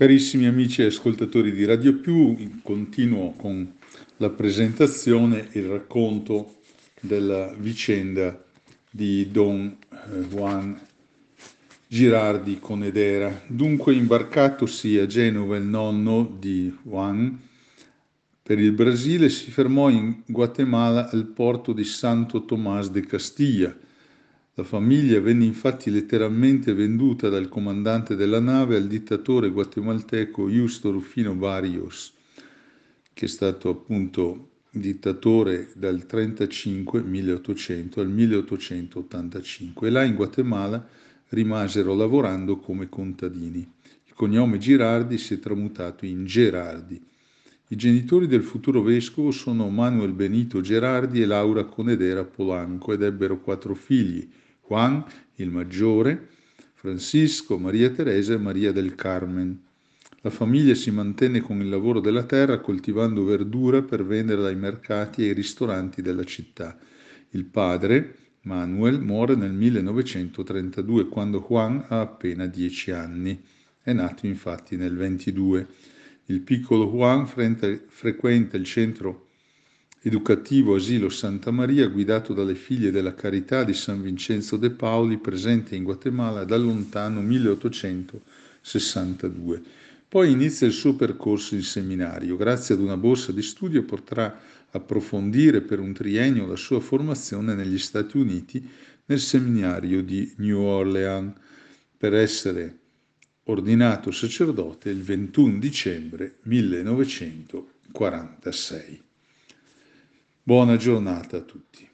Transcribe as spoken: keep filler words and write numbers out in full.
Carissimi amici e ascoltatori di Radio Più, continuo con la presentazione e il racconto della vicenda di Don eh, Juan Girardi Conedera. Dunque, imbarcatosi a Genova il nonno di Juan per il Brasile, si fermò in Guatemala al porto di Santo Tomás de Castiglia. La famiglia venne infatti letteralmente venduta dal comandante della nave al dittatore guatemalteco Justo Rufino Barrios, che è stato appunto dittatore dal trentacinque milleottocento al milleottocentottantacinque, e là in Guatemala rimasero lavorando come contadini. Il cognome Girardi si è tramutato in Gerardi. I genitori del futuro vescovo sono Manuel Benito Gerardi e Laura Conedera Polanco ed ebbero quattro figli: Juan, il maggiore, Francisco, Maria Teresa e Maria del Carmen. La famiglia si mantenne con il lavoro della terra, coltivando verdura per venderla ai mercati e ai ristoranti della città. Il padre, Manuel, muore nel millenovecentotrentadue, quando Juan ha appena dieci anni. È nato infatti nel ventidue. Il piccolo Juan frequenta il centro educativo Asilo Santa Maria, guidato dalle figlie della Carità di San Vincenzo de Pauli, presente in Guatemala dal lontano milleottocentosessantadue. Poi inizia il suo percorso in seminario. Grazie ad una borsa di studio potrà approfondire per un triennio la sua formazione negli Stati Uniti nel seminario di New Orleans, per essere ordinato sacerdote il ventuno dicembre millenovecentoquarantasei. Buona giornata a tutti.